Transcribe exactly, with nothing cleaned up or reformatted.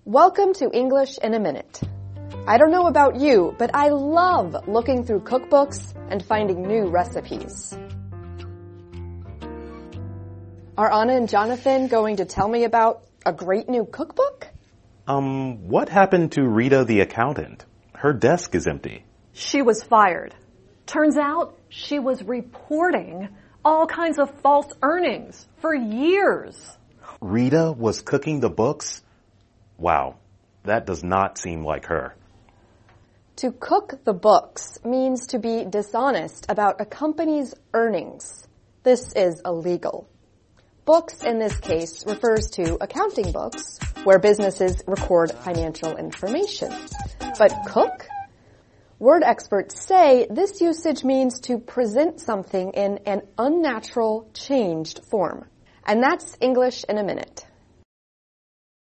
Welcome to English in a Minute. I don't know about you, but I love looking through cookbooks and finding new recipes. Are Anna and Jonathan going to tell me about a great new cookbook? Um, what happened to Rita the accountant? Her desk is empty. She was fired. Turns out she was reporting all kinds of false earnings for years. Rita was cooking the books? Wow, that does not seem like her. To cook the books means to be dishonest about a company's earnings. This is illegal. Books in this case refers to accounting books, where businesses record financial information. But cook? Word experts say this usage means to present something in an unnatural, changed form. And that's English in a Minute.